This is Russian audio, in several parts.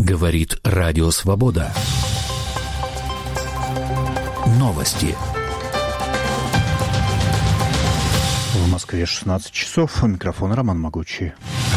Говорит Радио Свобода. Новости. В Москве 16 часов. У микрофона Роман Могучий.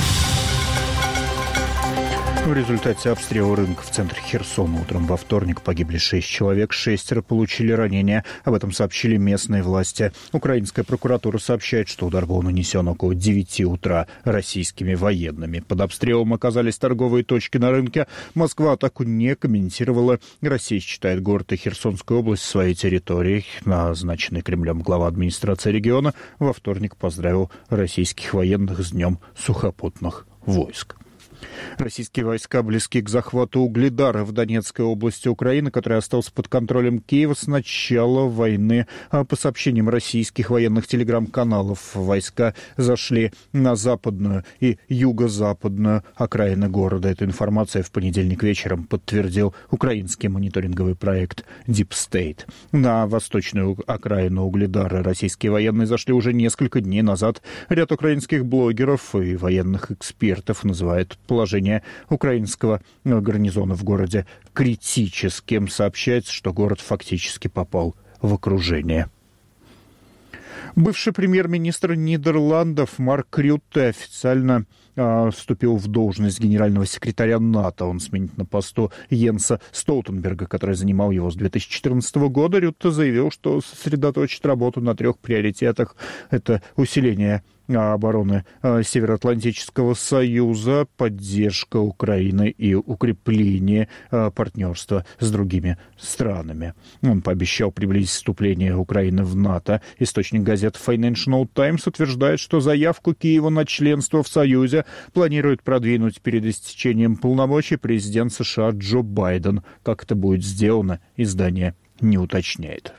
В результате обстрела рынка в центре Херсона утром во вторник погибли 6 человек, 6 получили ранения. Об этом сообщили местные власти. Украинская прокуратура сообщает, что удар был нанесен около 9 утра российскими военными. Под обстрелом оказались торговые точки на рынке. Москва атаку не комментировала. Россия считает город и Херсонскую область своей территорией. Назначенный Кремлем глава администрации региона во вторник поздравил российских военных с Днем сухопутных войск. Российские войска близки к захвату Угледара в Донецкой области Украины, который остался под контролем Киева с начала войны. По сообщениям российских военных телеграм-каналов, войска зашли на западную и юго-западную окраины города. Эту информацию в понедельник вечером подтвердил украинский мониторинговый проект Deep State. На восточную окраину Угледара российские военные зашли уже несколько дней назад. Ряд украинских блогеров и военных экспертов называют положение украинского гарнизона в городе критическим. Сообщается, что город фактически попал в окружение. Бывший премьер-министр Нидерландов Марк Рютте официально вступил в должность генерального секретаря НАТО. Он сменит на посту Йенса Столтенберга, который занимал его с 2014 года. Рютте заявил, что сосредоточит работу на 3 приоритетах. Это усиление обороны Североатлантического союза, поддержка Украины и укрепление партнерства с другими странами. Он пообещал приблизить вступление Украины в НАТО. Источник газеты Financial Times утверждает, что заявку Киева на членство в Союзе планирует продвинуть перед истечением полномочий президент США Джо Байден. Как это будет сделано, издание не уточняет.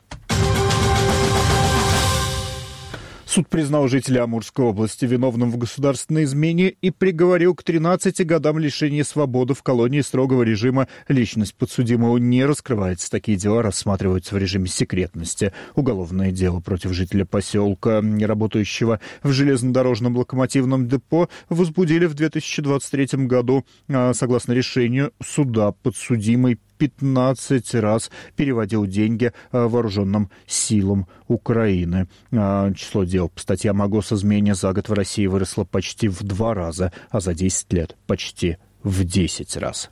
Суд признал жителя Амурской области виновным в государственной измене и приговорил к 13 годам лишения свободы в колонии строгого режима. Личность подсудимого не раскрывается. Такие дела рассматриваются в режиме секретности. Уголовное дело против жителя поселка, работающего в железнодорожном локомотивном депо, возбудили в 2023 году. Согласно решению суда, подсудимый 15 раз переводил деньги вооруженным силам Украины. Число дел по статьям о госизмене за год в России выросло почти в 2 раза, а за 10 лет почти в 10 раз.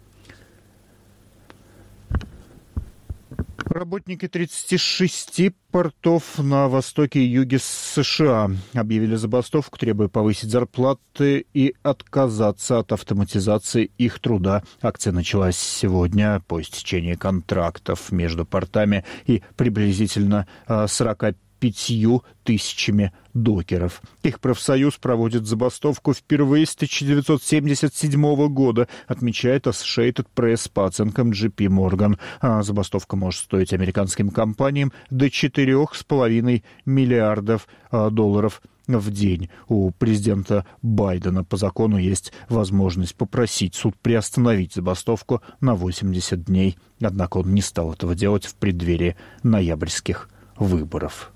Работники 36 портов на востоке и юге США объявили забастовку, требуя повысить зарплаты и отказаться от автоматизации их труда. Акция началась сегодня по истечении контрактов между портами и приблизительно 45 тысячами докеров. Их профсоюз проводит забастовку впервые с 1977 года, отмечает Associated Press по оценкам JP Morgan. Забастовка может стоить американским компаниям до $4,5 миллиардов в день. У президента Байдена по закону есть возможность попросить суд приостановить забастовку на 80 дней. Однако он не стал этого делать в преддверии ноябрьских выборов.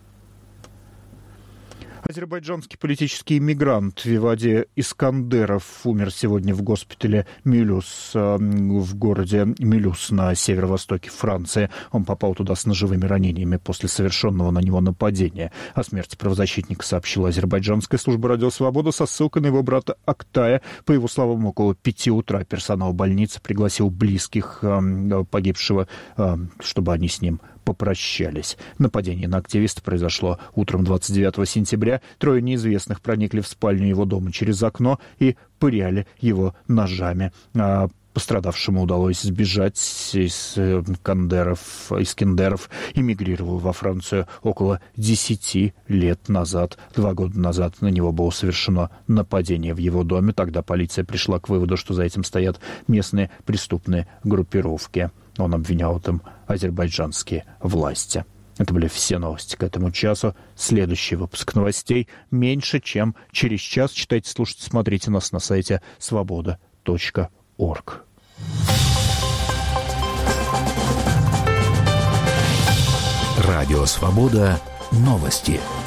Азербайджанский политический иммигрант Вивади Искандеров умер сегодня в госпитале Мюлюс в городе Мюлюс на северо-востоке Франции. Он попал туда с ножевыми ранениями после совершенного на него нападения. О смерти правозащитника сообщила азербайджанская служба «Радио Свобода» со ссылкой на его брата Актая. По его словам, около 5 утра персонал больницы пригласил близких погибшего, чтобы они с ним попрощались. Нападение на активиста произошло утром 29 сентября. 3 неизвестных проникли в спальню его дома через окно и пыряли его ножами. Пострадавшему удалось сбежать. Искандеров эмигрировал во Францию около 10 лет назад. 2 года назад на него было совершено нападение в его доме. Тогда полиция пришла к выводу, что за этим стоят местные преступные группировки. Он обвинял в этом азербайджанские власти. Это были все новости к этому часу. Следующий выпуск новостей меньше, чем через час. Читайте, слушайте, смотрите нас на сайте svoboda.org. Радио Свобода. Новости.